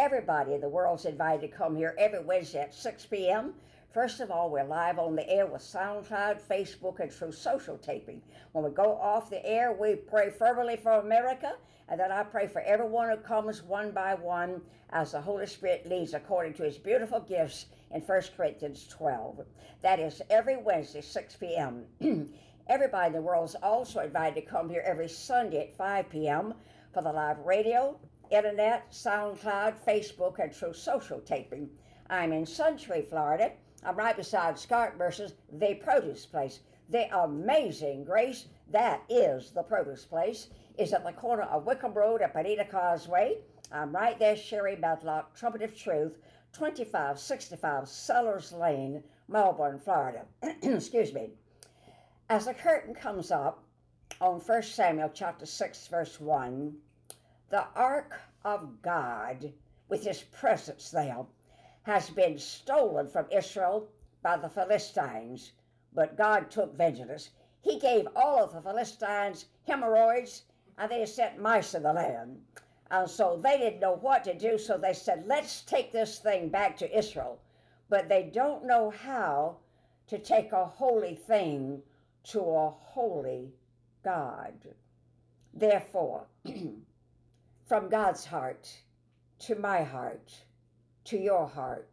Everybody in the world's invited to come here every Wednesday at 6 p.m. First of all, we're live on the air with SoundCloud, Facebook, and through social taping. When we go off the air, we pray fervently for America, and then I pray for everyone who comes one by one as the Holy Spirit leads according to his beautiful gifts in 1 Corinthians 12. That is every Wednesday, 6 p.m. Everybody in the world is also invited to come here every Sunday at 5 p.m. for the live radio, internet, SoundCloud, Facebook, and through social taping. I'm in Suntree, Florida. I'm right beside Scott versus The Produce Place. The Amazing Grace, that is the Produce Place, is at the corner of Wickham Road and Bonita Causeway. I'm right there, Sherry Medlock, Trumpet of Truth, 2565 Sellers Lane, Melbourne, Florida. Excuse me. As the curtain comes up on 1 Samuel chapter 6, verse 1, the Ark of God, with his presence there, has been stolen from Israel by the Philistines, but God took vengeance. He gave all of the Philistines hemorrhoids, and they sent mice in the land. And so they didn't know what to do, so they said, let's take this thing back to Israel. But they don't know how to take a holy thing to a holy God. Therefore, from God's heart to my heart, to your heart,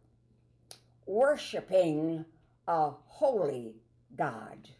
worshiping a holy God.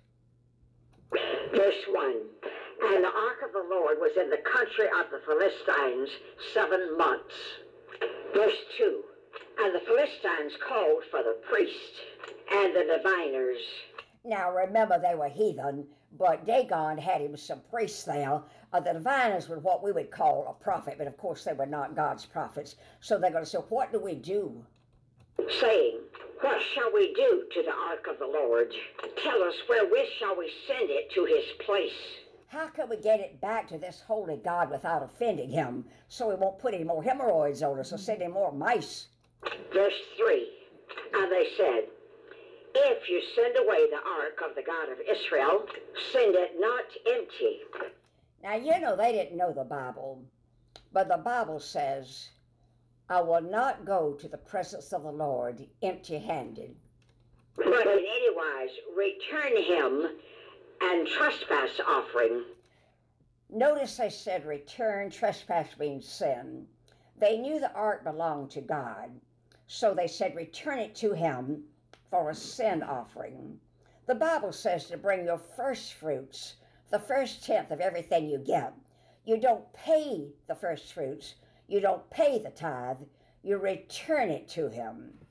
Verse 1, and the ark of the Lord was in the country of the Philistines 7 months. Verse 2, and the Philistines called for the priests and the diviners. Now remember, they were heathen, but Dagon had him some priests there. The diviners were what we would call a prophet, but of course they were not God's prophets. So they're going to say, what do we do? Saying, what shall we do to the ark of the Lord? Tell us, wherewith shall we send it to his place? How can we get it back to this holy God without offending him, so he won't put any more hemorrhoids on us or send any more mice? Verse 3, and they said, if you send away the ark of the God of Israel, send it not empty. Now, you know, they didn't know the Bible, but the Bible says, I will not go to the presence of the Lord empty-handed. But in any wise return him and trespass offering. Notice they said return, trespass means sin. They knew the ark belonged to God, so they said return it to him for a sin offering. The Bible says to bring your first fruits, the first tenth of everything you get. You don't pay the first fruits, you don't pay the tithe, you return it to him.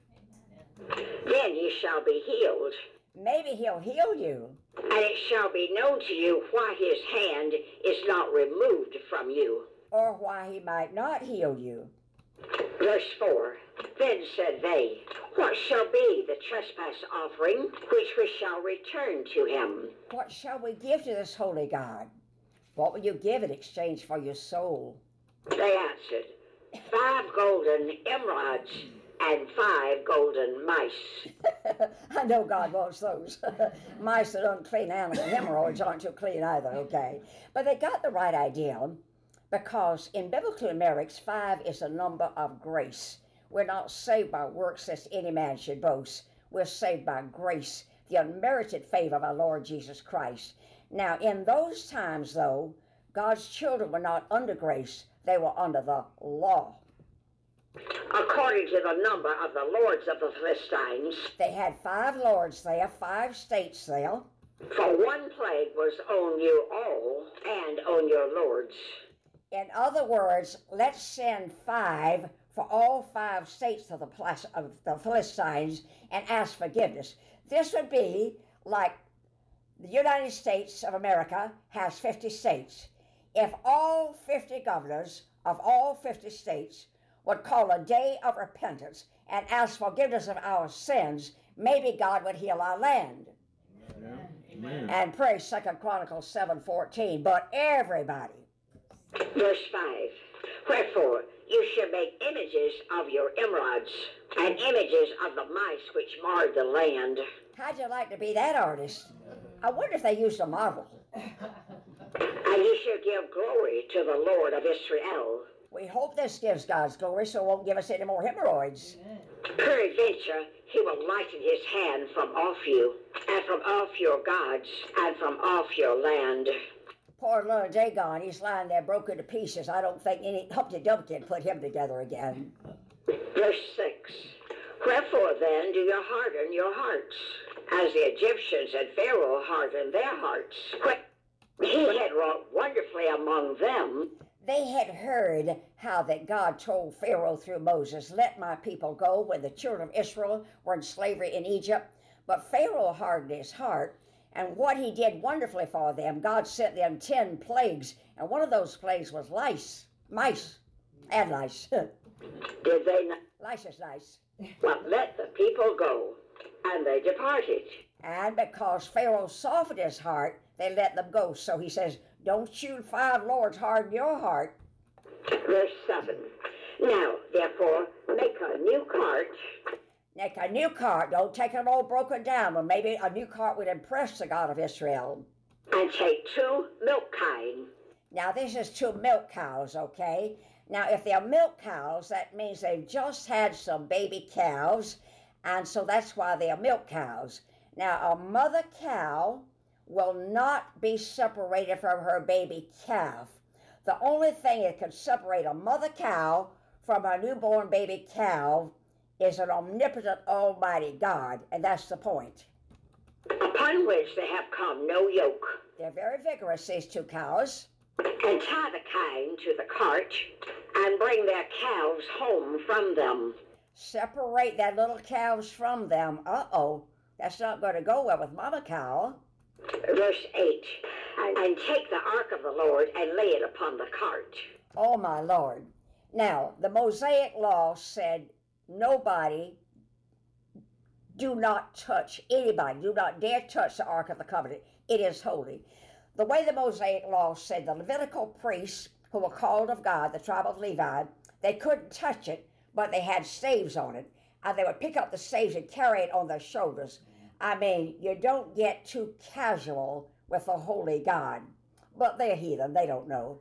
Then you shall be healed. Maybe he'll heal you. And it shall be known to you why his hand is not removed from you. Or why he might not heal you. Verse 4, then said they, what shall be the trespass offering which we shall return to him? What shall we give to this holy God? What will you give in exchange for your soul? They answered, 5 golden emeralds and 5 golden mice. I know God wants those. Mice are unclean animals. Hemorrhoids aren't too clean either, okay? But they got the right idea, because in biblical numerics, 5 is a number of grace. We're not saved by works lest any man should boast. We're saved by grace, the unmerited favor of our Lord Jesus Christ. Now, in those times, though, God's children were not under grace. They were under the law. According to the number of the lords of the Philistines, they had 5 lords there, 5 states there. For one plague was on you all and on your lords. In other words, let's send 5 for all 5 states of the Philistines and ask forgiveness. This would be like the United States of America has 50 states. If all 50 governors of all 50 states would call a day of repentance and ask forgiveness of our sins, maybe God would heal our land. Amen. And pray 2 Chronicles 7:14. But everybody. Verse 5, wherefore you shall make images of your emeralds and images of the mice which marred the land. How'd you like to be that artist? I wonder if they used a model. And you shall give glory to the Lord of Israel. We hope this gives God's glory so it won't give us any more hemorrhoids. Peradventure, he will lighten his hand from off you, and from off your gods, and from off your land. Poor little Dagon, he's lying there broken to pieces. I don't think any Humpty Dumpty can put him together again. Verse 6. Wherefore then do you harden your hearts, as the Egyptians and Pharaoh hardened their hearts, when he had wrought wonderfully among them? They had heard how that God told Pharaoh through Moses, let my people go, when the children of Israel were in slavery in Egypt. But Pharaoh hardened his heart, and what he did wonderfully for them, God sent them 10 plagues, and one of those plagues was mice, and lice. Did they not? Lice is nice. Well, let the people go, and they departed. And because Pharaoh softened his heart, they let them go. So he says, don't you 5 lords harden your heart. Verse 7. Now, therefore, make a new cart. Make a new cart. Don't take an old broken down one. Maybe a new cart would impress the God of Israel. And take 2 milk kine. Now, this is 2 milk cows, okay? Now, if they're milk cows, that means they've just had some baby calves, and so that's why they're milk cows. Now, a mother cow will not be separated from her baby calf. The only thing that can separate a mother cow from a newborn baby calf is an omnipotent almighty God, and that's the point. Upon which they have come no yoke. They're very vigorous, these 2 cows. And tie the kine to the cart, and bring their calves home from them. Separate their little calves from them. Uh-oh, that's not going to go well with mama cow. Verse 8. And take the ark of the Lord and lay it upon the cart. Oh, my Lord. Now, the Mosaic law said nobody, do not touch anybody. Do not dare touch the Ark of the Covenant. It is holy. The way the Mosaic law said, the Levitical priests who were called of God, the tribe of Levi, they couldn't touch it, but they had staves on it. And they would pick up the staves and carry it on their shoulders. I mean, you don't get too casual with a holy God. But they're heathen, they don't know.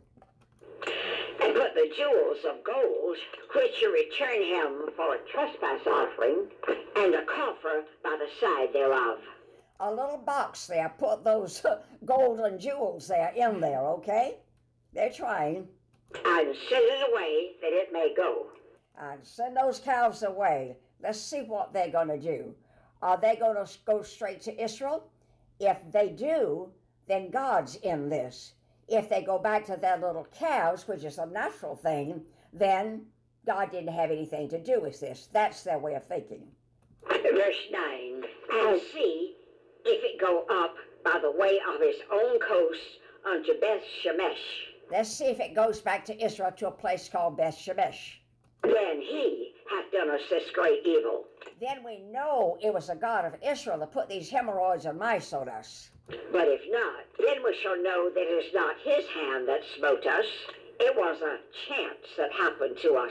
And put the jewels of gold, which you return him for a trespass offering, and a coffer by the side thereof. A little box there, put those golden jewels there in there, okay? They're trying. And send it away that it may go. And send those calves away. Let's see what they're going to do. Are they going to go straight to Israel? If they do, then God's in this. If they go back to their little calves, which is a natural thing, then God didn't have anything to do with this. That's their way of thinking. Verse 9. And see if it go up by the way of his own coast unto Beth Shemesh. Let's see if it goes back to Israel to a place called Beth Shemesh. Then he hath done us this great evil. Then we know it was the God of Israel that put these hemorrhoids and mice on us. But if not, then we shall know that it is not his hand that smote us. It was a chance that happened to us.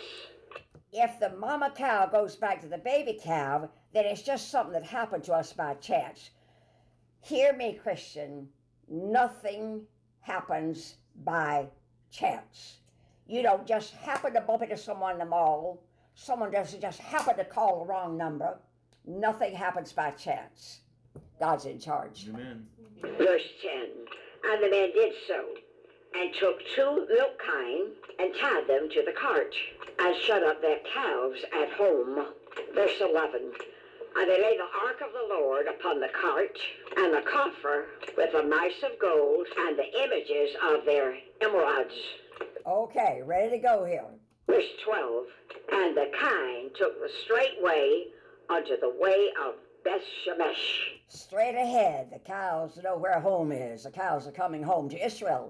If the mama cow goes back to the baby cow, then it's just something that happened to us by chance. Hear me, Christian, nothing happens by chance. You don't just happen to bump into someone in the mall. Someone doesn't just happen to call the wrong number. Nothing happens by chance. God's in charge. Amen. Verse 10. And the man did so, and took 2 milk kine, and tied them to the cart, and shut up their calves at home. Verse 11. And they laid the ark of the Lord upon the cart, and the coffer with the mice of gold, and the images of their emeralds. Okay, ready to go here. Verse 12. And the kine took the straight way unto the way of Beth Shemesh. Straight ahead. The cows know where home is. The cows are coming home to Israel.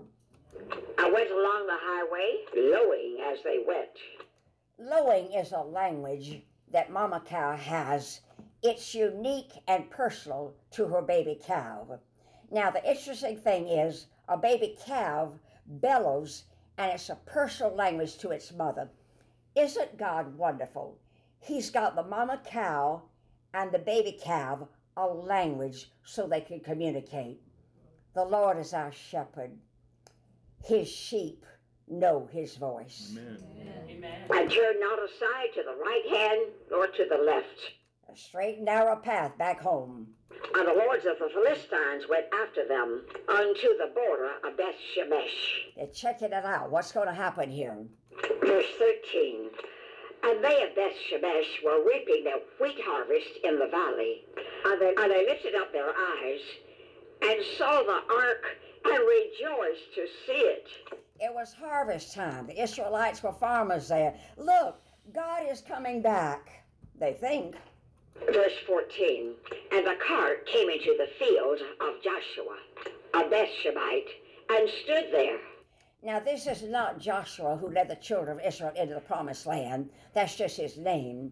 I went along the highway, lowing as they went. Lowing is a language that Mama Cow has. It's unique and personal to her baby cow. Now, the interesting thing is a baby cow bellows, and it's a personal language to its mother. Isn't God wonderful? He's got the mama cow and the baby cow a language so they can communicate. The Lord is our shepherd. His sheep know his voice. Amen. And turn not aside to the right hand nor to the left. A straight and narrow path back home. And the lords of the Philistines went after them unto the border of Beth Shemesh. They're checking it out. What's going to happen here? Verse 13. And they of Beth Shemesh were reaping their wheat harvest in the valley. And they lifted up their eyes and saw the ark and rejoiced to see it. It was harvest time. The Israelites were farmers there. Look, God is coming back, they think. Verse 14. And the cart came into the field of Joshua, a Bethshebite, and stood there. Now, this is not Joshua who led the children of Israel into the promised land. That's just his name.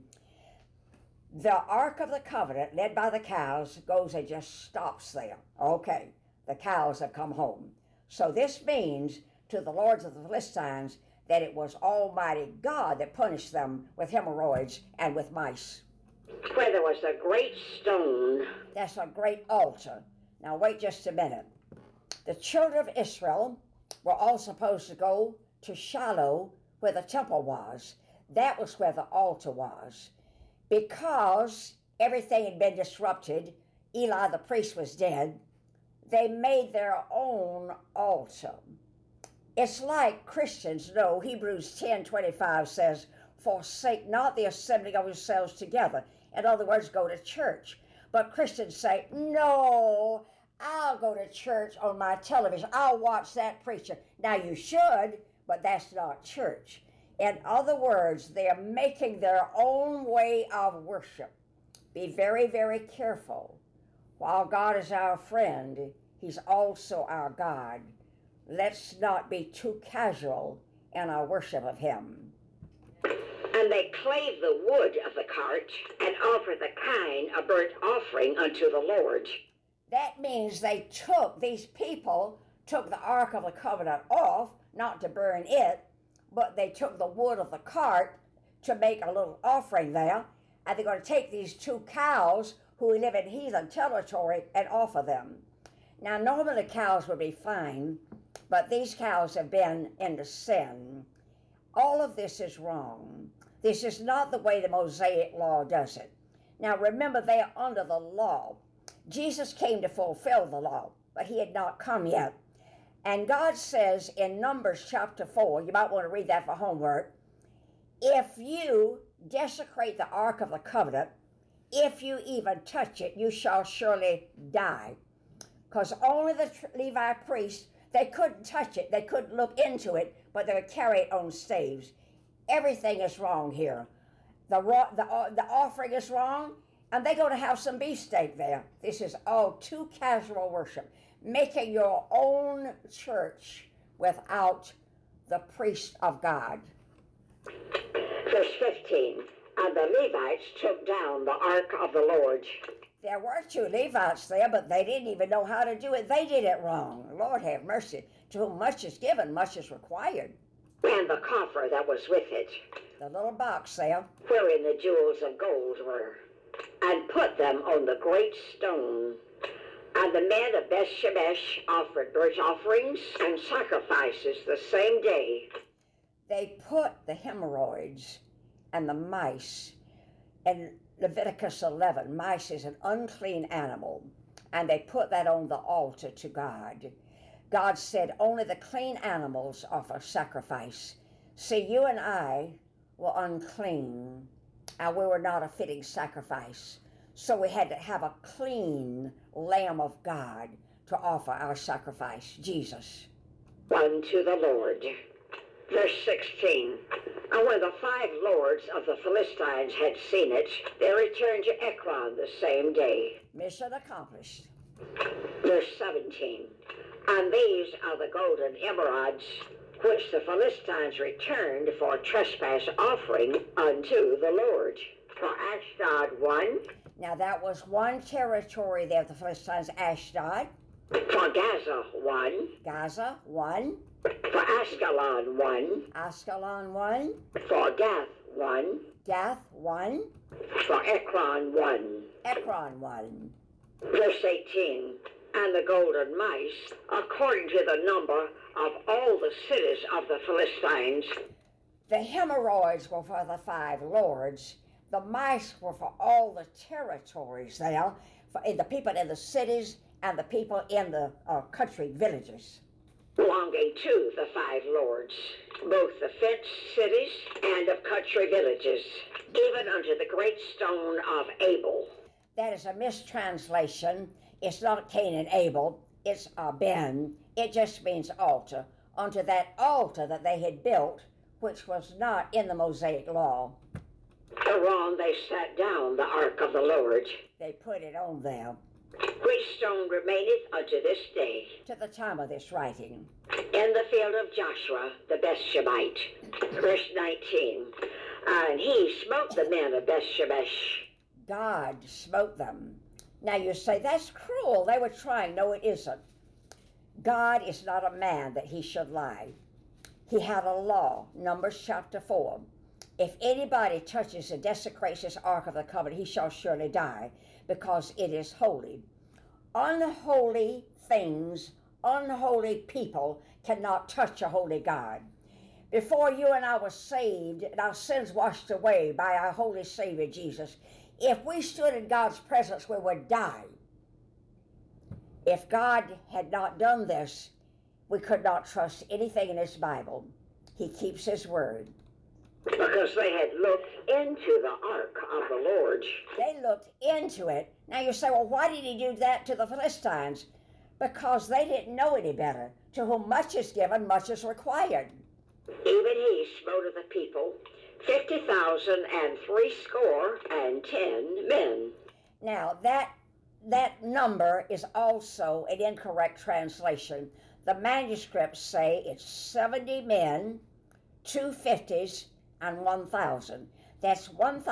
The Ark of the Covenant, led by the cows, goes and just stops there. Okay, the cows have come home. So this means to the lords of the Philistines that it was Almighty God that punished them with hemorrhoids and with mice. Where there was a great stone. That's a great altar. Now wait just a minute. The children of Israel were all supposed to go to Shiloh where the temple was. That was where the altar was. Because everything had been disrupted, Eli the priest was dead, they made their own altar. It's like Christians know, Hebrews 10:25 says, forsake not the assembling of yourselves together. In other words, go to church. But Christians say, no, I'll go to church on my television. I'll watch that preacher. Now you should, but that's not church. In other words, they are making their own way of worship. Be very, very careful. While God is our friend, he's also our God. Let's not be too casual in our worship of him. And they clave the wood of the cart and offered the kine a burnt offering unto the Lord. That means these people took the Ark of the Covenant off, not to burn it, but they took the wood of the cart to make a little offering there, and they're going to take these two cows who live in heathen territory and offer them. Now, normally cows would be fine, but these cows have been into sin. All of this is wrong. This is not the way the Mosaic law does it. Now, remember, they are under the law. Jesus came to fulfill the law, but he had not come yet. And God says in Numbers chapter 4, you might want to read that for homework, if you desecrate the Ark of the Covenant, if you even touch it, you shall surely die. Because only the Levi priests, they couldn't touch it, they couldn't look into it, but they would carry it on staves. Everything is wrong here. The offering is wrong, and they're going to have some beefsteak there. This is all too casual worship. Making your own church without the priest of God. Verse 15. And the Levites took down the ark of the Lord. There were two Levites there, but they didn't even know how to do it. They did it wrong. Lord have mercy. To whom much is given, much is required. And the coffer that was with it, The little box there. wherein the jewels of gold were, and put them on the great stone. And the men of Beth Shemesh offered burnt offerings and sacrifices the same day. They put the hemorrhoids and the mice in Leviticus 11. Mice is an unclean animal, and they put that on the altar to God. God said only the clean animals offer sacrifice. See, you and I were unclean, and we were not a fitting sacrifice. So we had to have a clean Lamb of God to offer our sacrifice, Jesus. Unto the Lord. Verse 16. And when the 5 lords of the Philistines had seen it, they returned to Ekron the same day. Mission accomplished. Verse 17. And these are the golden emerods which the Philistines returned for trespass offering unto the Lord. For Ashdod 1, Now that was one territory there of the Philistines, Ashdod, for Gaza 1, Gaza, 1, for Ascalon 1, Ascalon, 1, for Gath 1, Gath, 1, for Ekron 1. Ekron, 1. Verse 18. and the golden mice, according to the number of all the cities of the Philistines. The hemorrhoids were for the 5 lords. The mice were for all the territories there, for the people in the cities and the people in the country villages. Belonging to the 5 lords, both the fenced cities and of country villages, even unto the great stone of Abel. That is a mistranslation. It's not Cain and Abel, it's Ben. It just means altar. Unto that altar that they had built, which was not in the Mosaic law. Whereon they sat down the ark of the Lord. They put it on there Which stone remaineth unto this day to the time of this writing. in the field of Joshua the Bethshebite. Verse 19. And he smote the men of Bethshemesh. God smote them. Now you say, that's cruel. They were trying. No, it isn't. God is not a man that he should lie. He had a law, Numbers chapter 4. If anybody touches and desecrates this ark of the covenant, he shall surely die, because it is holy. Unholy things, unholy people cannot touch a holy God. Before you and I were saved and our sins washed away by our holy Savior Jesus, if we stood in God's presence, we would die. If God had not done this, we could not trust anything in his Bible. He keeps his word. Because they had looked into the ark of the Lord. They looked into it. Now you say, well, why did he do that to the Philistines? Because they didn't know any better. To whom much is given, much is required. Even he smote of the people 50,060 men. Now that number is also an incorrect translation. The manuscripts say it's 70 men, 2 50s, and 1,000. That's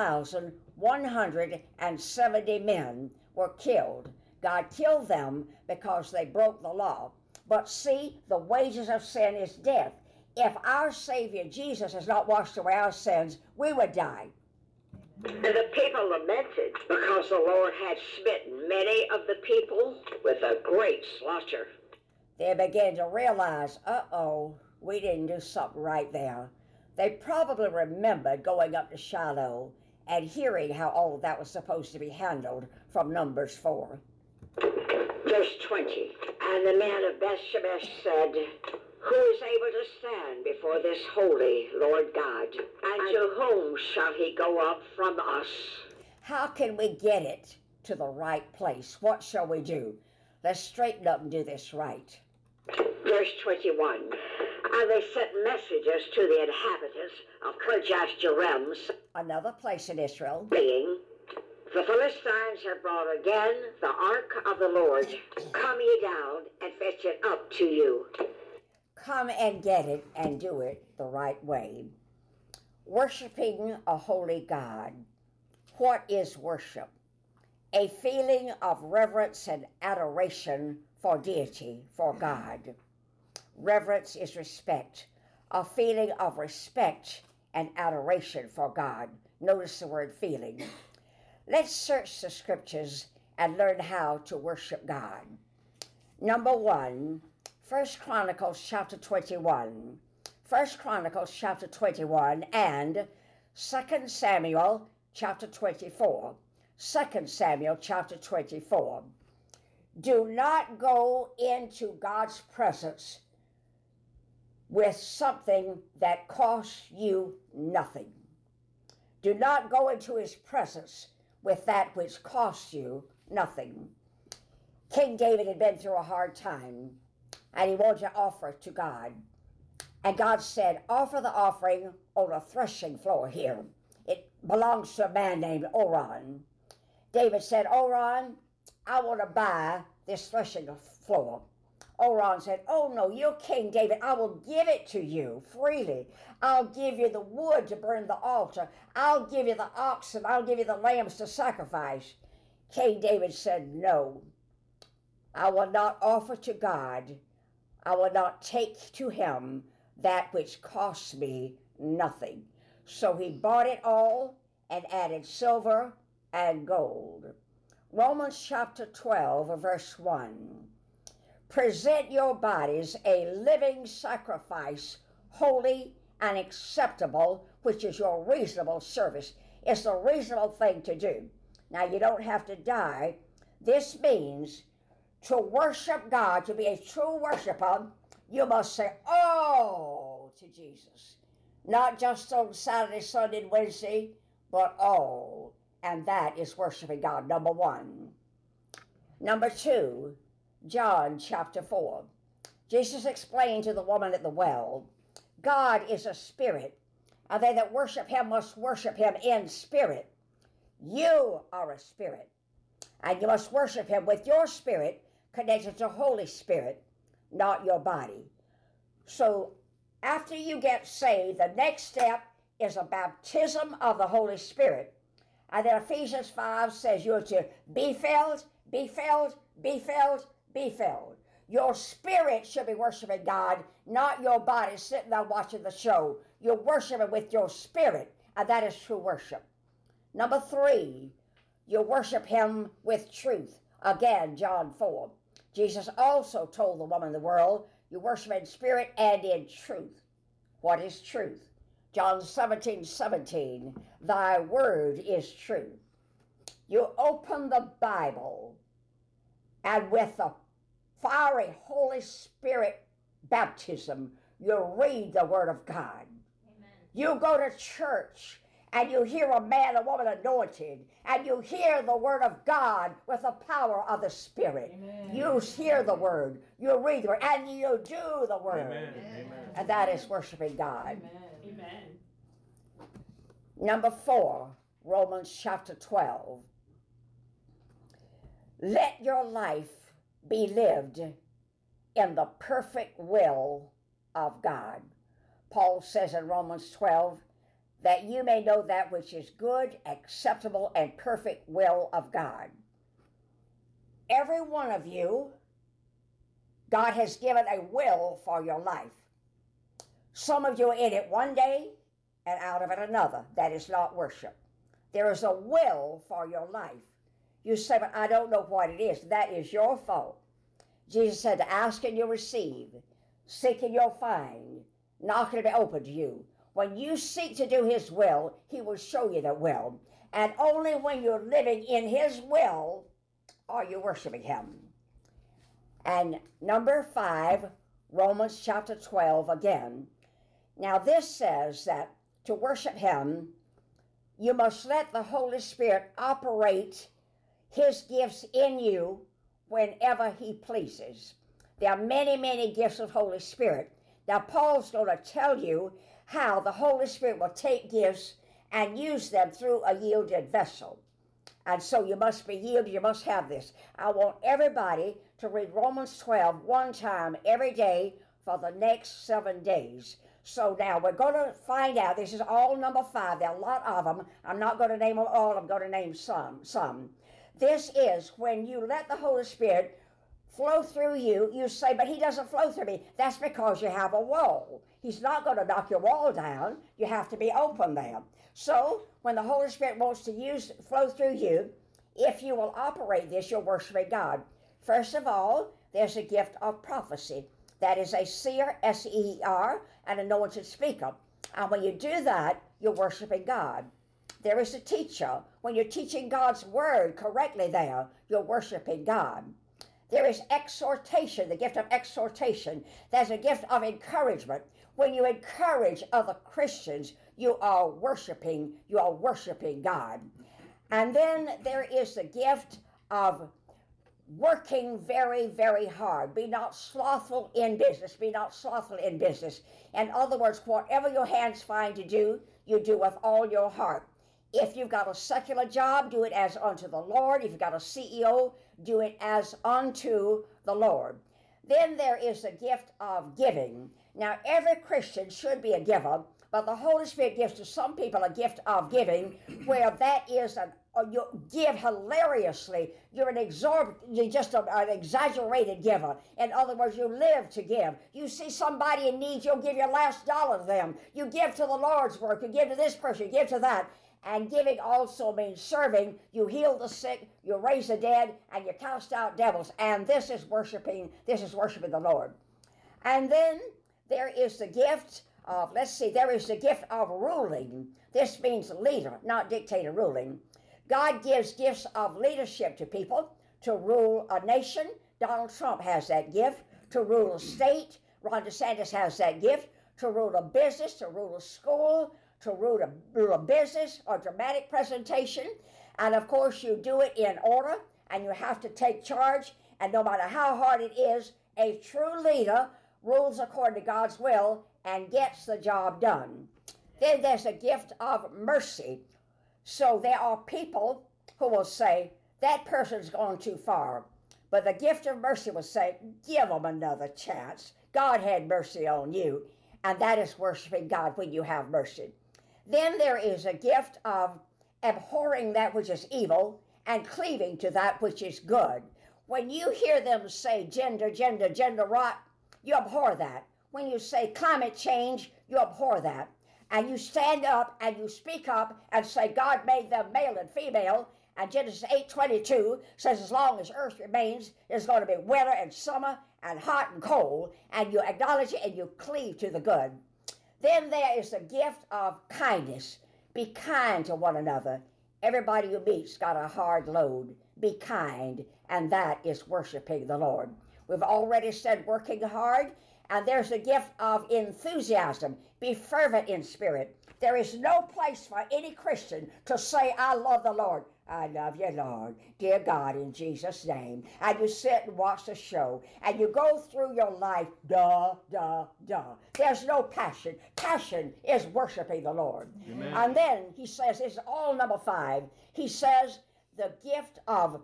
1,170 men were killed. God killed them because they broke the law. But see, the wages of sin is death. If our Savior Jesus has not washed away our sins, we would die. And the people lamented because the Lord had smitten many of the people with a great slaughter. They began to realize, uh-oh, we didn't do something right there. They probably remembered going up to Shiloh and hearing how all of that was supposed to be handled from Numbers 4. Verse 20. And the man of Bethshemesh said, Who is able to stand before this holy Lord God? And to whom shall he go up from us? How can we get it to the right place? What shall we do? Let's straighten up and do this right. Verse 21. And they sent messages to the inhabitants of Kirjath Jearim, Another place in Israel. saying, The Philistines have brought again the ark of the Lord. Come ye down and fetch it up to you. Come and get it and do it the right way. Worshiping a holy God. What is worship? A feeling of reverence and adoration for deity, for God. Reverence is respect, a feeling of respect and adoration for God. Notice the word feeling. Let's search the scriptures and learn how to worship God. Number 1, 1 Chronicles chapter 21. 1 Chronicles chapter 21 and 2 Samuel chapter 24. 2 Samuel chapter 24. Do not go into God's presence with something that costs you nothing. Do not go into his presence with that which costs you nothing. King David had been through a hard time, and he wanted to offer to God. And God said, offer the offering on a threshing floor here. It belongs to a man named Oran. David said, Oran, I want to buy this threshing floor. Oran said, oh no, you're King David. I will give it to you freely. I'll give you the wood to burn the altar. I'll give you the oxen. I'll give you the lambs to sacrifice. King David said, no, I will not offer to God. I will not take to him that which costs me nothing. So he bought it all and added silver and gold. Romans chapter 12, verse 1. present your bodies a living sacrifice, holy and acceptable, which is your reasonable service. It's the reasonable thing to do. Now, you don't have to die. This means to worship God, to be a true worshiper, you must say, oh, to Jesus. Not just on Saturday, Sunday, and Wednesday, but all. And that is worshiping God, number one. Number two, John chapter 4. Jesus explained to the woman at the well, God is a spirit, and they that worship him must worship him in spirit. You are a spirit, and you must worship him with your spirit connected to Holy Spirit, not your body. So after you get saved, the next step is a baptism of the Holy Spirit. And then Ephesians 5 says you're to be filled, be filled, be filled, be filled. Your spirit should be worshiping God, not your body sitting there watching the show. You're worshiping with your spirit, and that is true worship. Number three, you worship him with truth. Again, John 4. Jesus also told the woman in the world, you worship in spirit and in truth. What is truth? John 17:17, thy word is true. You open the Bible, and with the fiery Holy Spirit baptism, you read the Word of God. Amen. You go to church, and you hear a man or woman anointed, and you hear the Word of God with the power of the Spirit. Amen. You hear the Word, you read the Word, and you do the Word. Amen. And that is worshiping God. Amen. Amen. Number 4, Romans chapter 12. Let your life be lived in the perfect will of God. Paul says in Romans 12, that you may know that which is good, acceptable, and perfect will of God. Every one of you, God has given a will for your life. Some of you are in it one day and out of it another. That is not worship. There is a will for your life. You say, but I don't know what it is. That is your fault. Jesus said, ask and you'll receive. Seek and you'll find. Knock and it'll be open to you. When you seek to do his will, he will show you the will. And only when you're living in his will are you worshiping him. And number 5, Romans chapter 12 again. Now this says that to worship him, you must let the Holy Spirit operate his gifts in you whenever he pleases. There are many, many gifts of Holy Spirit. Now Paul's going to tell you how the Holy Spirit will take gifts and use them through a yielded vessel. And so you must be yielded, you must have this. I want everybody to read Romans 12 one time every day for the next 7 days. So now we're going to find out, this is all number 5, there are a lot of them. I'm not going to name them all, I'm going to name some. This is when you let the Holy Spirit flow through you, you say, but he doesn't flow through me. That's because you have a wall. He's not going to knock your wall down. You have to be open there. So when the Holy Spirit wants to flow through you, if you will operate this, you're worshiping God. First of all, there's a gift of prophecy. That is a seer, S-E-E-R, and anointed speaker. And when you do that, you're worshiping God. There is a teacher. When you're teaching God's word correctly there, you're worshiping God. There is exhortation, the gift of exhortation. There's a gift of encouragement. When you encourage other Christians, you are worshiping God. And then there is the gift of working very, very hard. Be not slothful in business. Be not slothful in business. In other words, whatever your hands find to do, you do with all your heart. If you've got a secular job, do it as unto the Lord. If you've got a CEO, do it as unto the Lord. Then there is the gift of giving. Now, every Christian should be a giver, but the Holy Spirit gives to some people a gift of giving, where that is you give hilariously. You're an exaggerated giver. In other words, you live to give. You see somebody in need, you'll give your last dollar to them. You give to the Lord's work. You give to this person. You give to that. And giving also means serving. You heal the sick, you raise the dead, and you cast out devils. And this is worshiping the Lord. And then there is the gift of, there is the gift of ruling. This means leader, not dictator ruling. God gives gifts of leadership to people to rule a nation. Donald Trump has that gift. To rule a state. Ron DeSantis has that gift. To rule a business, to rule a school, to rule a business or dramatic presentation. And of course, you do it in order, and you have to take charge. And no matter how hard it is, a true leader rules according to God's will and gets the job done. Then there's a gift of mercy. So there are people who will say, that person's gone too far. But the gift of mercy will say, give them another chance. God had mercy on you. And that is worshiping God when you have mercy. Then there is a gift of abhorring that which is evil and cleaving to that which is good. When you hear them say gender rot, you abhor that. When you say climate change, you abhor that. And you stand up and you speak up and say God made them male and female. And Genesis 8:22 says as long as earth remains, there's going to be winter and summer and hot and cold. And you acknowledge it and you cleave to the good. Then there is the gift of kindness. Be kind to one another. Everybody you meet's got a hard load. Be kind, and that is worshiping the Lord. We've already said working hard, and there's the gift of enthusiasm. Be fervent in spirit. There is no place for any Christian to say, I love the Lord. I love you, Lord. Dear God, in Jesus' name. And you sit and watch the show, and you go through your life, duh. There's no passion. Passion is worshiping the Lord. Amen. And then he says, this is all number 5. He says, the gift of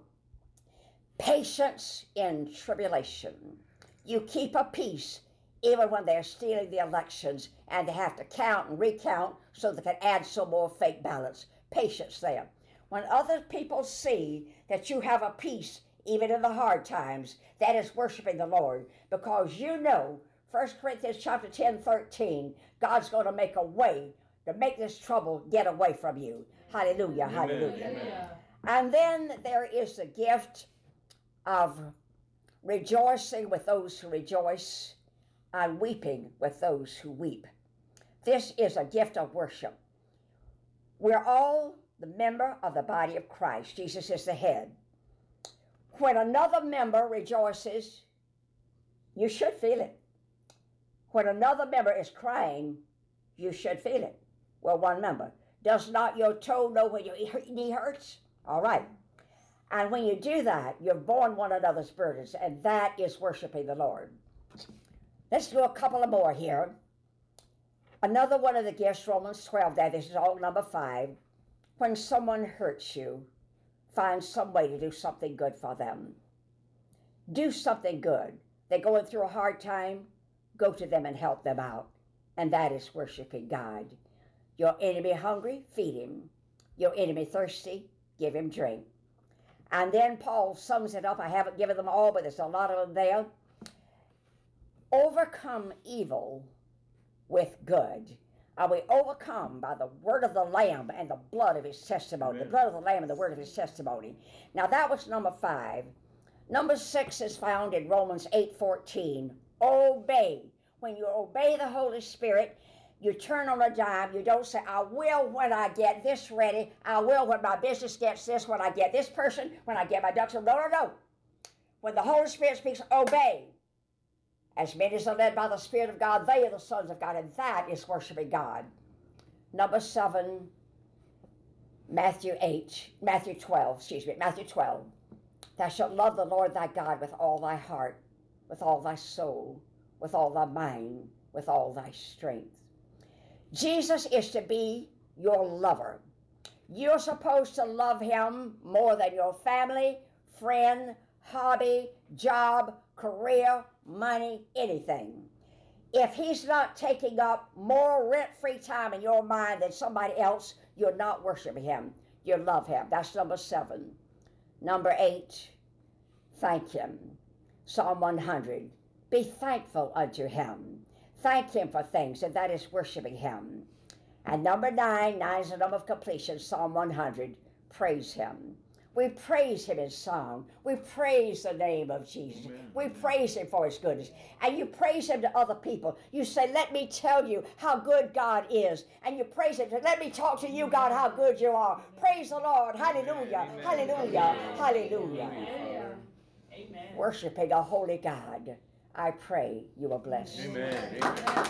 patience in tribulation. You keep a peace even when they're stealing the elections and they have to count and recount so they can add some more fake ballots. Patience there. When other people see that you have a peace even in the hard times, that is worshiping the Lord, because you know 1 Corinthians chapter 10:13, God's going to make a way to make this trouble get away from you. Hallelujah, Amen. hallelujah. Amen. And then there is the gift of rejoicing with those who rejoice and weeping with those who weep. This is a gift of worship. We're all the member of the body of Christ. Jesus is the head. When another member rejoices, you should feel it. When another member is crying, you should feel it. Well, one member. Does not your toe know when your knee hurts? All right. And when you do that, you've borne one another's burdens, and that is worshiping the Lord. Let's do a couple of more here. Another one of the gifts, Romans 12, there, this is all number 5. When someone hurts you, find some way to do something good for them. Do something good. They're going through a hard time, go to them and help them out. And that is worshiping God. Your enemy hungry, feed him. Your enemy thirsty, give him drink. And then Paul sums it up. I haven't given them all, but there's a lot of them there. Overcome evil with good. Are we overcome by the word of the Lamb and the blood of his testimony? Amen. The blood of the Lamb and the word of his testimony. Now that was number 5. Number 6 is found in Romans 8:14. Obey. When you obey the Holy Spirit, you turn on a dime. You don't say, I will when I get this ready. I will when my business gets this, when I get this person, when I get my ducks. No. When the Holy Spirit speaks, obey. As many as are led by the Spirit of God, they are the sons of God, and that is worshiping God. Number 7, Matthew 12. Thou shalt love the Lord thy God with all thy heart, with all thy soul, with all thy mind, with all thy strength. Jesus is to be your lover. You're supposed to love him more than your family, friend, hobby, job, career, money, anything. If he's not taking up more rent-free time in your mind than somebody else, you're not worshiping him. You love him. That's number 7. Number 8, thank him. Psalm 100. Be thankful unto him. Thank him for things, and that is worshiping him. And number 9, 9 is the number of completion, Psalm 100. Praise him. We praise him in song. We praise the name of Jesus. Amen. We praise him for his goodness. And you praise him to other people. You say, let me tell you how good God is. And you praise him. Let me talk to you, God, how good you are. Praise the Lord. Hallelujah. Amen. Hallelujah. Hallelujah. Amen. Worshiping a holy God. I pray you are blessed. Amen. Amen.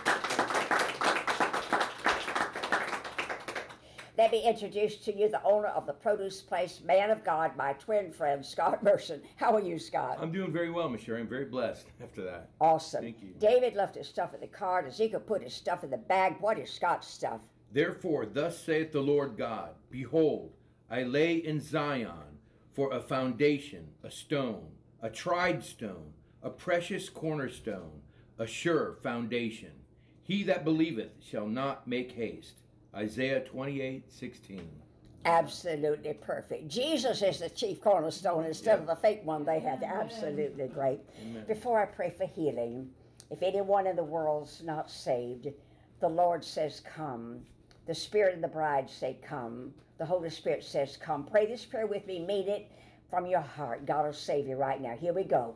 Let me introduce to you the owner of the produce place, man of God, my twin friend, Scott Merson. How are you, Scott? I'm doing very well, Miss Sherry. I'm very blessed after that. Awesome. Thank you. David left his stuff in the car. Ezekiel put his stuff in the bag. What is Scott's stuff? Therefore, thus saith the Lord God, Behold, I lay in Zion for a foundation, a stone, a tried stone, a precious cornerstone, a sure foundation. He that believeth shall not make haste. Isaiah 28:16. Absolutely perfect. Jesus is the chief cornerstone instead of the fake one they had. Absolutely great. Amen. Before I pray for healing, if anyone in the world's not saved, the Lord says, come. The Spirit and the bride say, come. The Holy Spirit says, come. Pray this prayer with me. Mean it from your heart. God will save you right now. Here we go.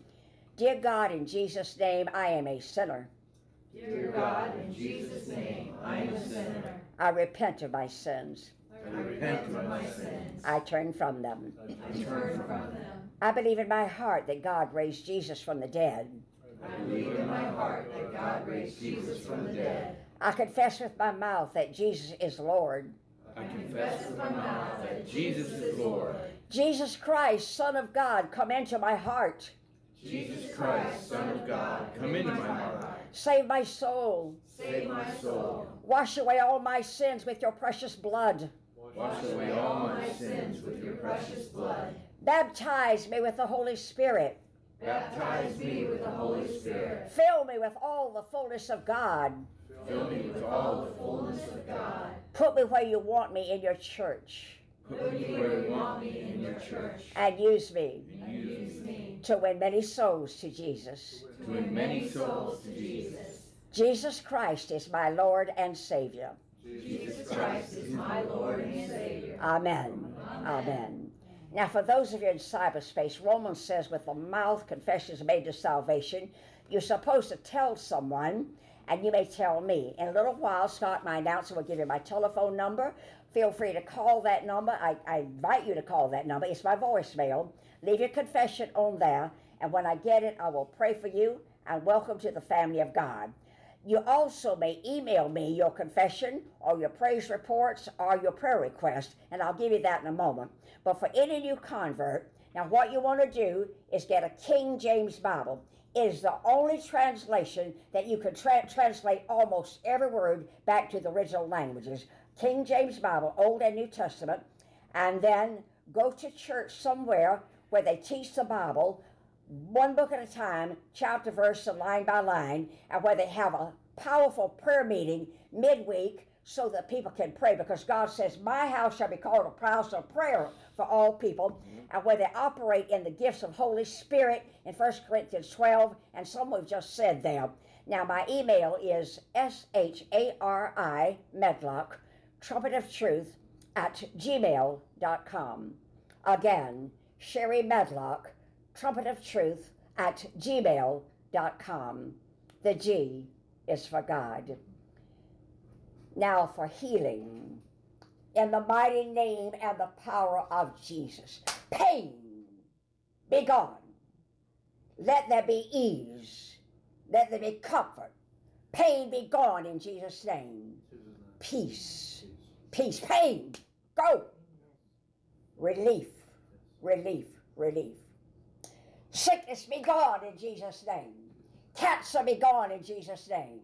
Dear God, in Jesus' name, I am a sinner. Dear God, in Jesus' name, I am a sinner. I repent of my sins. I repent of my sins. I turn from them. I turn from them. I believe in my heart that God raised Jesus from the dead. I believe in my heart that God raised Jesus from the dead. I confess with my mouth that Jesus is Lord. I confess with my mouth that Jesus is Lord. Jesus Christ, Son of God, come into my heart. Jesus Christ, Son of God, come into my heart. Save my soul. Save my soul. Wash away all my sins with your precious blood. Wash away all my sins with your precious blood. Baptize me with the Holy Spirit. Baptize me with the Holy Spirit. Fill me with all the fullness of God. Fill me with all the fullness of God. Put me where you want me in your church. Put me where you want me in your church. And use me And use me to win many souls to Jesus. to win many souls to Jesus. Jesus Christ is my Lord and Savior. Jesus Christ is my Lord and Savior. Amen. Amen. Now, for those of you in cyberspace, Romans says, with the mouth confession is made to salvation. You're supposed to tell someone, and you may tell me. In a little while, Scott, my announcer, will give you my telephone number. Feel free to call that number. I invite you to call that number. It's my voicemail. Leave your confession on there, and when I get it, I will pray for you, and welcome to the family of God. You also may email me your confession or your praise reports or your prayer request, and I'll give you that in a moment. But for any new convert, now what you want to do is get a King James Bible. It is the only translation that you can translate almost every word back to the original languages. King James Bible, Old and New Testament, and then go to church somewhere where they teach the Bible one book at a time, chapter, verse, and line by line, and where they have a powerful prayer meeting midweek so that people can pray, because God says, my house shall be called a house of prayer for all people, and where they operate in the gifts of Holy Spirit in 1 Corinthians 12, and some we've just said there. Now, my email is SHARI Medlock, Trumpet of Truth, @gmail.com. Again, Sherry Medlock, Trumpet of Truth, @gmail.com. The G is for God. Now for healing. In the mighty name and the power of Jesus. Pain, be gone. Let there be ease. Let there be comfort. Pain be gone in Jesus' name. Peace. Peace. Pain, go. Relief, relief, relief. Sickness be gone in Jesus' name. Cancer be gone in Jesus' name.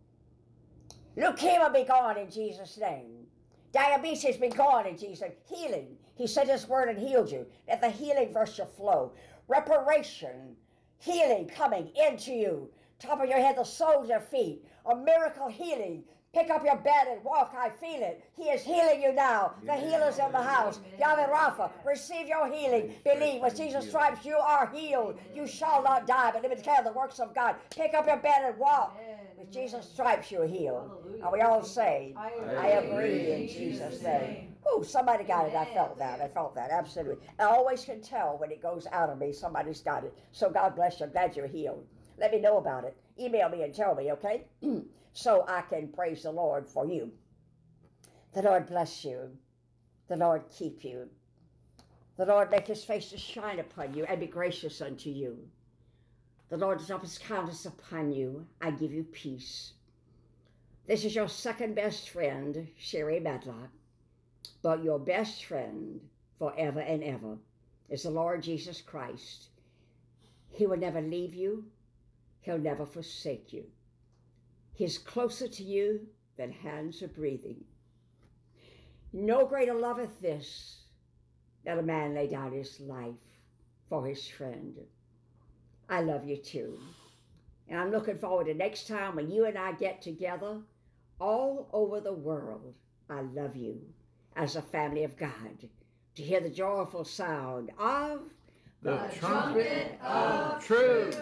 Leukemia be gone in Jesus' name. Diabetes be gone in Jesus' name. Healing. He sent his word and healed you. Let the healing virtue flow. Reparation. Healing coming into you. Top of your head, the soles of your feet. A miracle healing. Pick up your bed and walk. I feel it. He is healing you now. The healer's in the house. Yahweh Rapha, receive your healing. Believe with Jesus' stripes you are healed. You shall not die, but live and declare the works of God. Pick up your bed and walk. With Jesus' stripes you're healed. Hallelujah. And we all say, I agree in Jesus' name. Oh, somebody got it. I felt that. I felt that. Absolutely. I always can tell when it goes out of me, somebody's got it. So God bless you. I'm glad you're healed. Let me know about it. Email me and tell me, okay? So I can praise the Lord for you. The Lord bless you. The Lord keep you. The Lord make his face to shine upon you and be gracious unto you. The Lord lift up his countenance upon you and give you peace. This is your second best friend, Sherry Medlock, but your best friend forever and ever is the Lord Jesus Christ. He will never leave you. He'll never forsake you. He's closer to you than hands are breathing. No greater loveth this that a man lay down his life for his friend. I love you too. And I'm looking forward to next time when you and I get together all over the world. I love you as a family of God to hear the joyful sound of the trumpet of truth.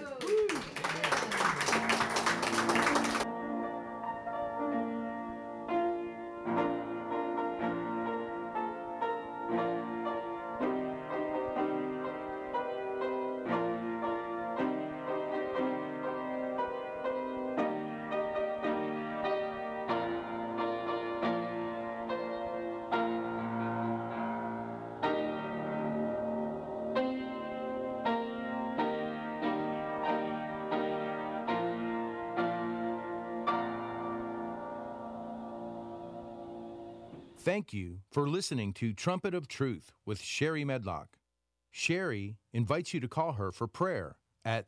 Thank you for listening to Trumpet of Truth with Sherry Medlock. Sherry invites you to call her for prayer at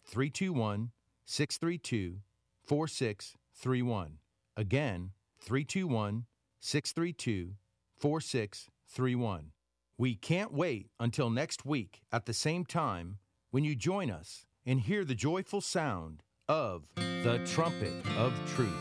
321-632-4631. Again, 321-632-4631. We can't wait until next week at the same time when you join us and hear the joyful sound of the Trumpet of Truth.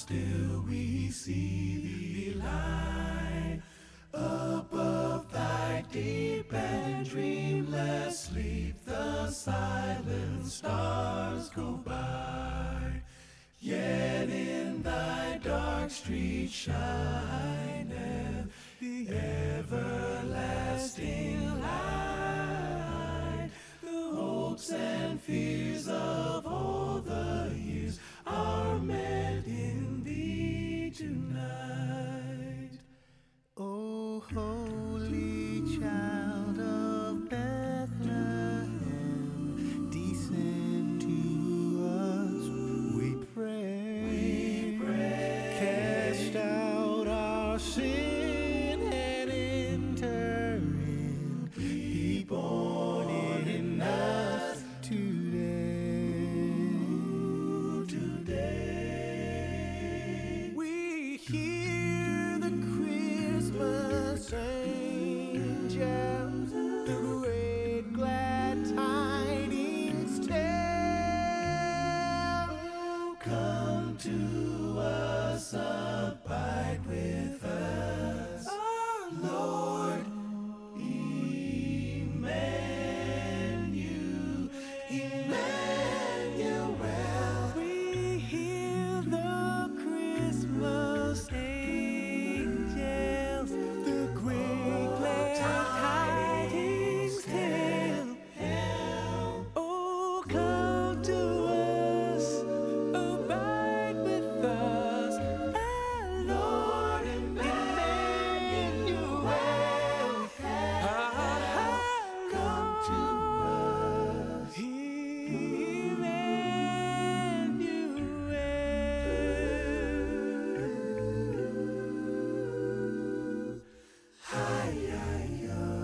still we see thee lie above thy deep and dreamless sleep. The silent stars go by, yet in thy dark street shineth the everlasting light. The hopes and fears of all the years are met in thee tonight. O holy child of Bethlehem, descend to us, we pray. We pray. Cast out our sin and enter in. Be born in us today. We hear the Christmas angels, the great glad tidings tell. Come to us, abide with us, our Lord Emmanuel. Emmanuel. We hear the Christmas angels, the great glad tidings tell. Oh, come to us, abide with us, our Lord Emmanuel. Come to us, Emmanuel. Hi-yi-yo.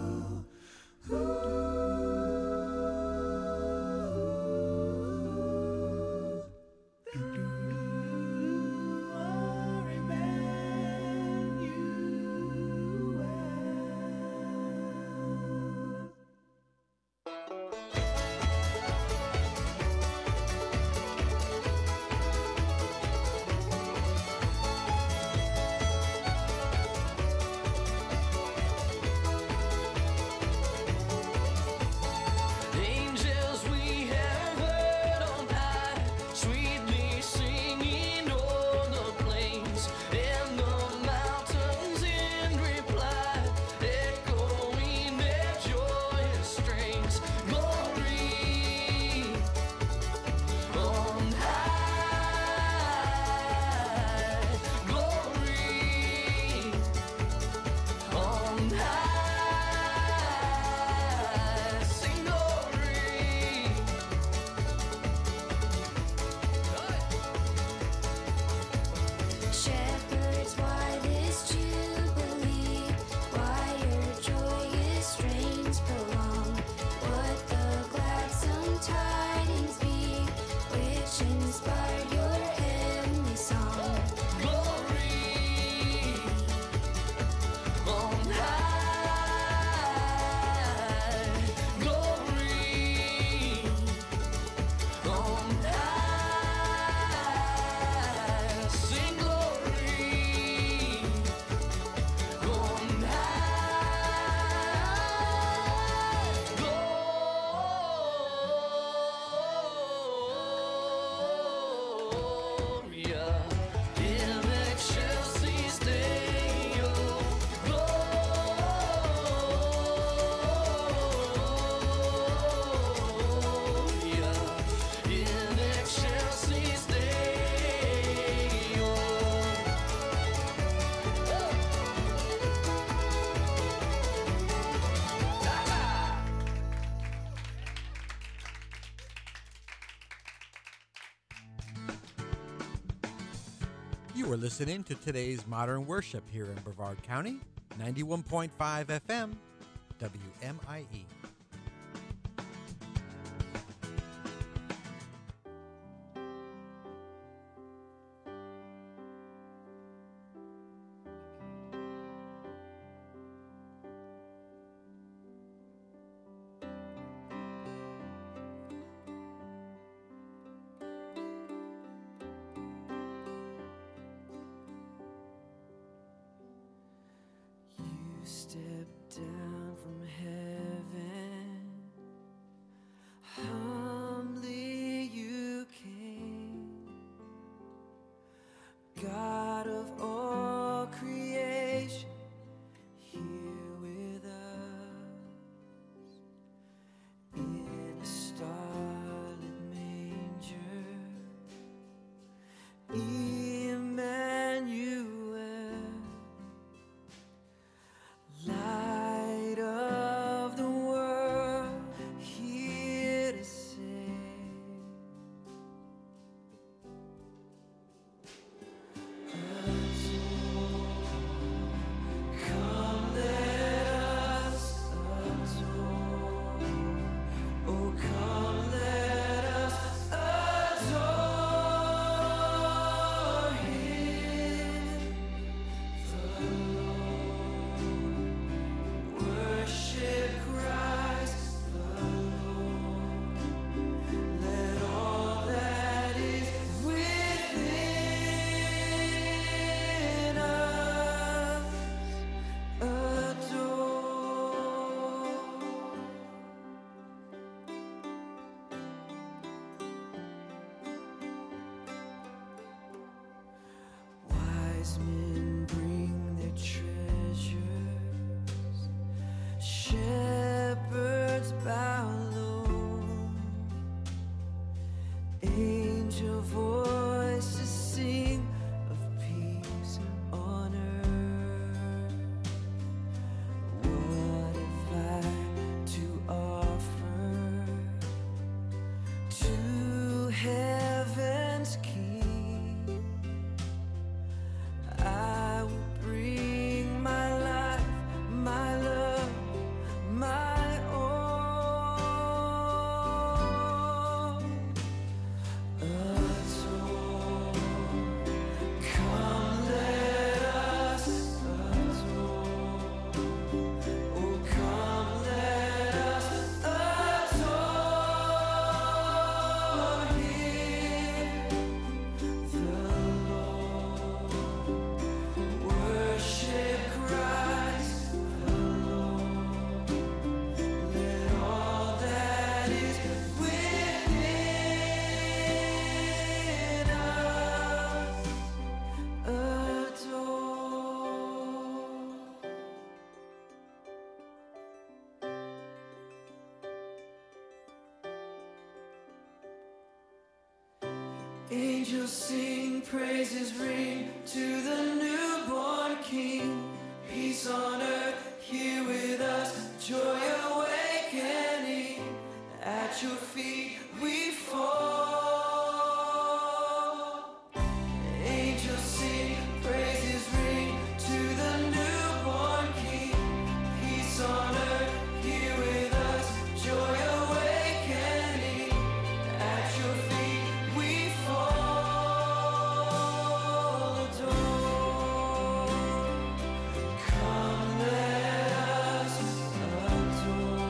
Our Emmanuel. Angels we have heard on high, sweetly singing o'er the plains and the mountains in reply, echoing their joyous strains. Glory on high, glory on high, sing glory. Shepherds, why this jubilee? Why your joyous strains prolong? What the gladsome tidings be, which inspired your heavenly song? Glory on high, glory on high, sing glory on high, Gloria in excelsis Deo, Gloria in excelsis Deo. You are listening to today's Modern Worship here in Brevard County, 91.5 FM, WMIE. Policemen bring their treasures. Shepherds bow low. Angel voices sing of peace on earth. What have I to offer to heaven's King? I will bring my life, my love, my all. Adore. Come, let us adore. Oh, come, let us adore Him, the Lord. Worship Christ the Lord. Let all that is within us adore. Angels sing, praises ring to the newborn King. Peace on earth, here with us, joy awakening. At your feet we fall. Angels sing, praises ring to the newborn King. Peace on earth, here with us, joy awakening. At your feet we fall, adore. Come, let us adore.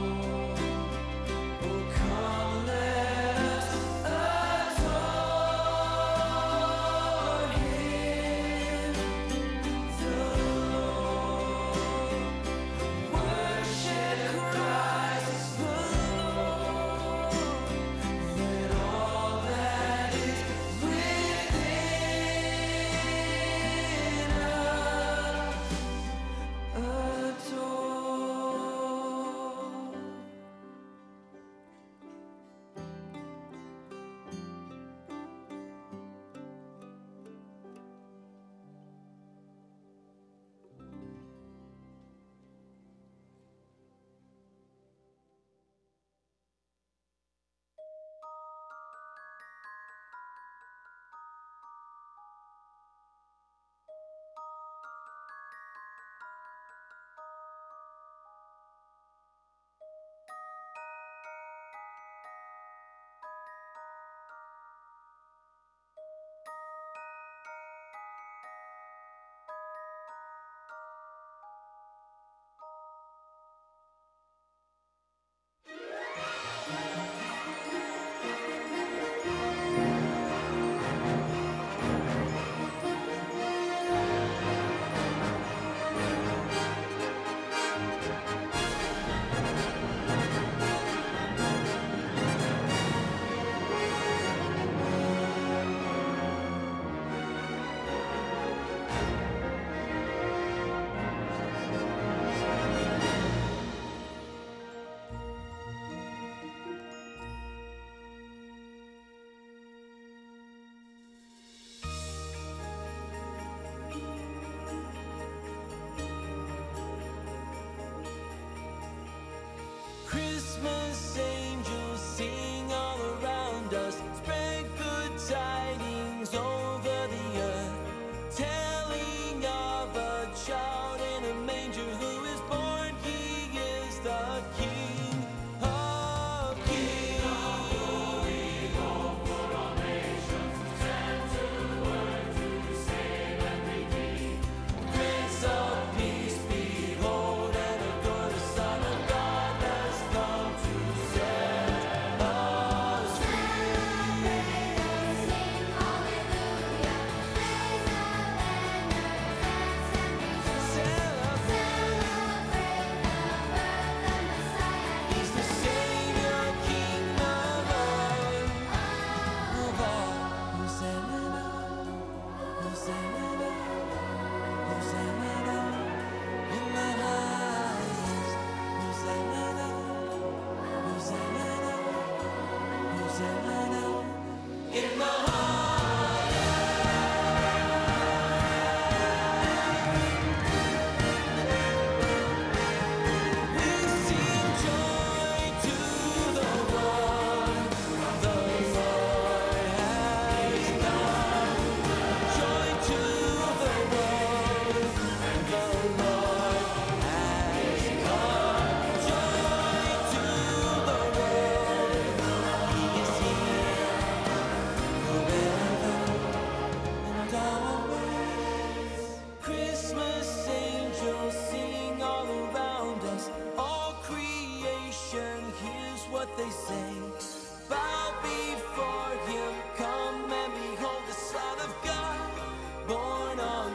what they say. Bow before him, come and behold the Son of God, born on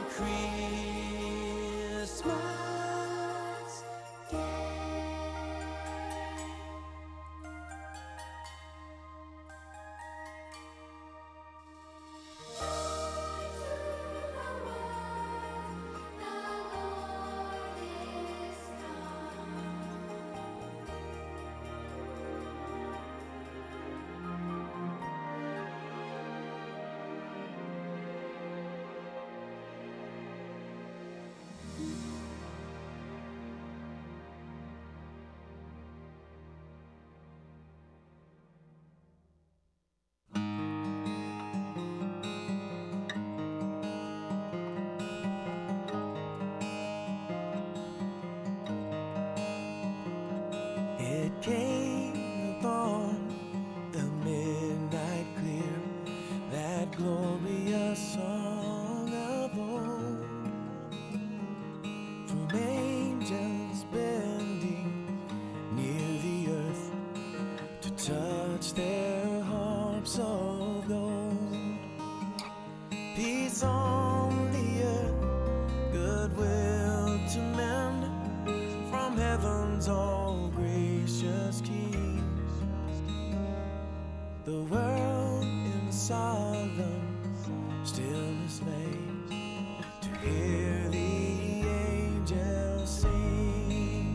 Christmas Day. It came upon the midnight clear, that glorious song of old, from angels bending near the earth to touch their harps of gold. Peace on the earth, goodwill to men, from heaven's all gracious kings. The world in solemn stillness lay to hear the angels sing.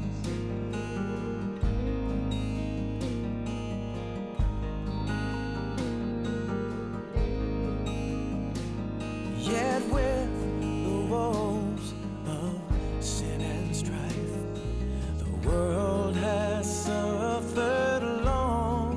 Yet with the woes of sin and strife, the world has suffered long.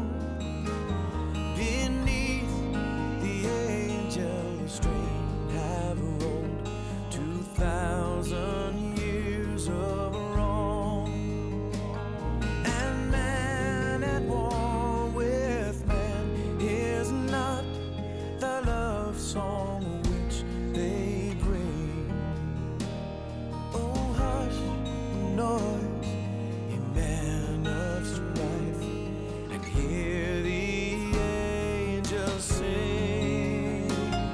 Beneath the angels' strain have rolled 2,000 years of wrong. And man at war with man is not the love song which they bring. Oh, hush, noise, ye men of strife, and hear the angels sing.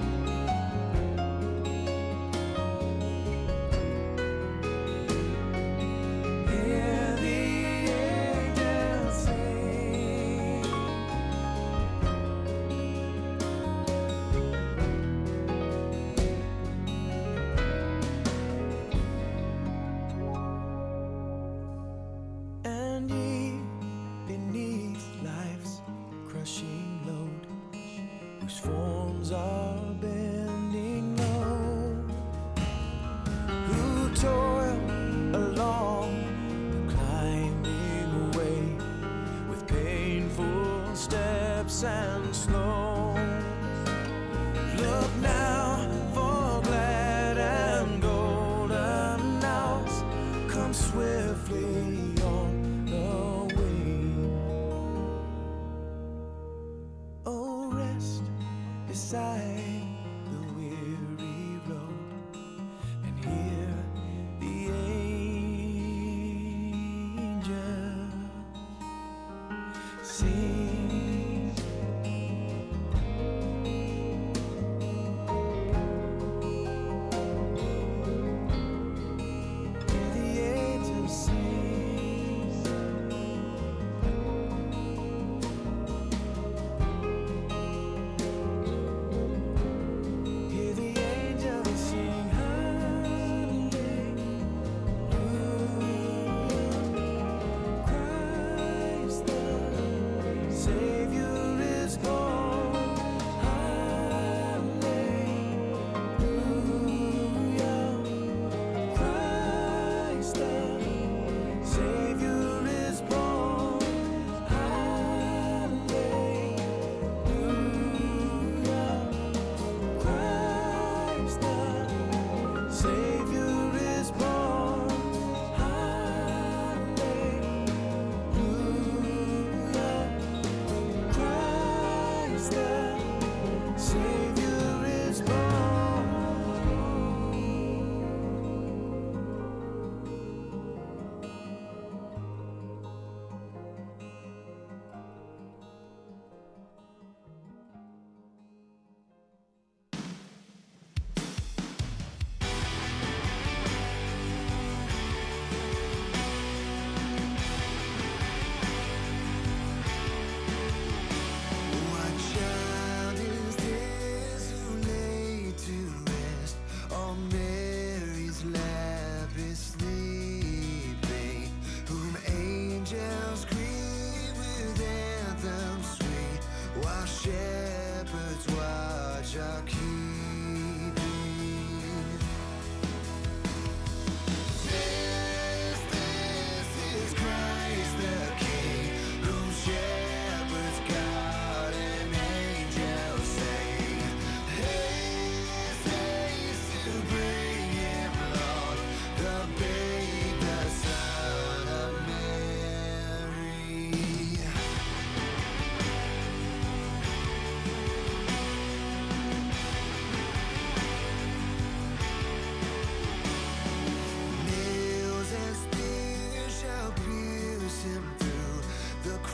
Hear the angels sing. And ye beneath life's crushing load, whose forms are bending low, who toil along the climbing way with painful steps and slow. Look now for glad and golden hours come swiftly on the wing. Oh, rest beside the weary road and hear the angels sing. Hear the angels sing. Hear the angels sing. Hallelujah. Christ the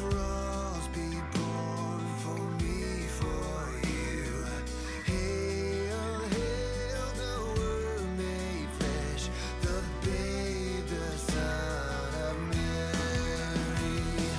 cross be born for me, for you. Hail, hail, the Word made flesh, the babe, the Son of Mary.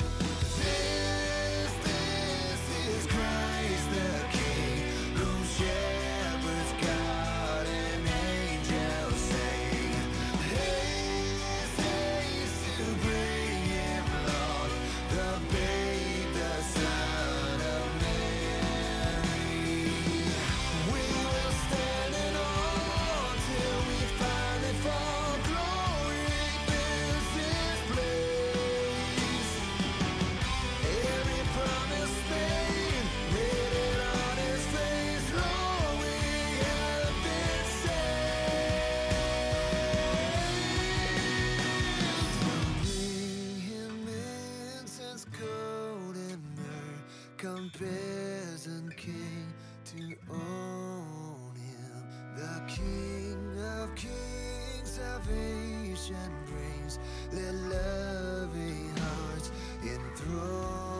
This is Christ the King, whom shepherds guard and angels sing. Haste, haste to bring him, Lord, the babe, the Son of Mary. We will stand in awe till we finally fall. Glory fills this place. Every promise made, written on his face. Lord, we have been saved. Bring him incense, gold and myrrh. Come peasant king to own him. The King of kings, salvation brings. Let loving hearts enthrone